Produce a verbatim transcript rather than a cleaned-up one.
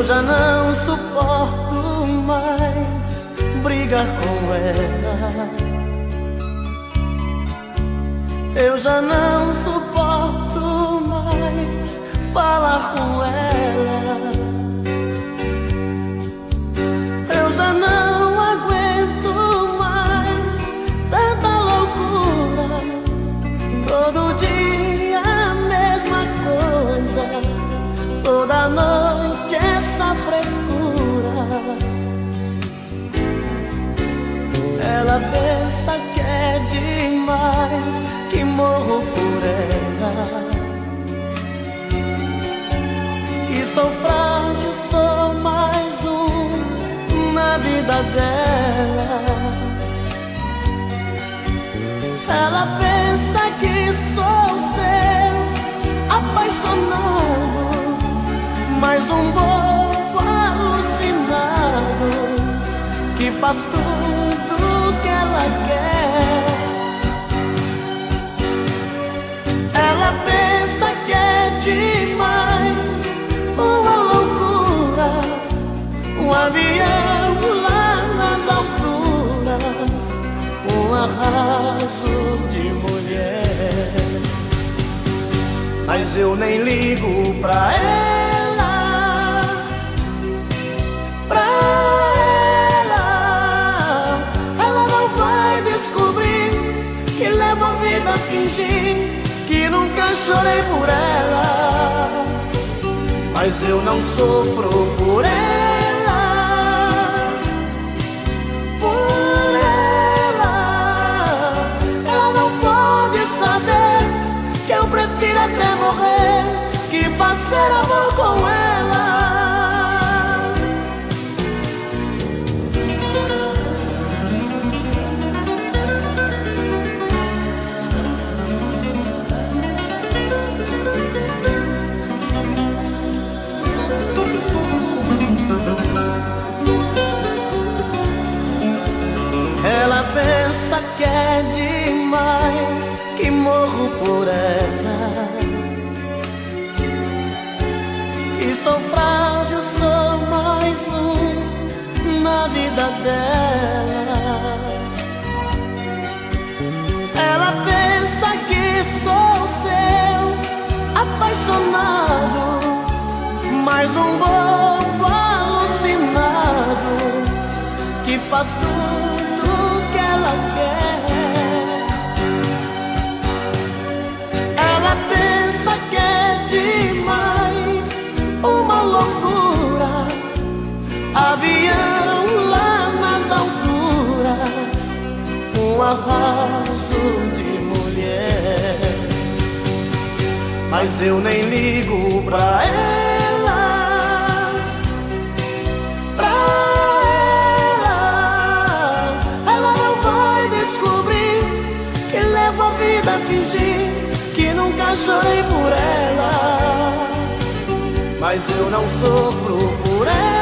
já não suporto mais brigar com ela. Eu já não suporto mais falar com ela. Eu já não aguento mais tanta loucura. Todo dia a mesma coisa, toda noite essa frescura. Ela pensa que é demais, que morro por ela, que sou frágil, sou mais um na vida dela. Ela pensa que sou seu apaixonado, mais um bobo alucinado que faz tudo que ela quer. Ela pensa que é demais, uma loucura, um avião lá nas alturas, um arraso de mulher. Mas eu nem ligo pra ela, pra ela. Ela não vai descobrir que levo a vida a fingir que nunca chorei por ela. Mas eu não sofro por ela, por ela. Ela não pode saber que eu prefiro até morrer que fazer amor com ela. Ela pensa que é demais, que morro por ela, que sou frágil, sou mais um na vida dela. Ela pensa que sou seu apaixonado, mais um bobo alucinado que faz tudo que ela quer. Ela pensa que é demais, uma loucura, avião lá nas alturas, um arraso de mulher. Mas eu nem ligo pra ela, pra ela. Ela não vai descobrir que levo a vida a fingir que nunca chorei por ela. Mas eu não sofro por ela.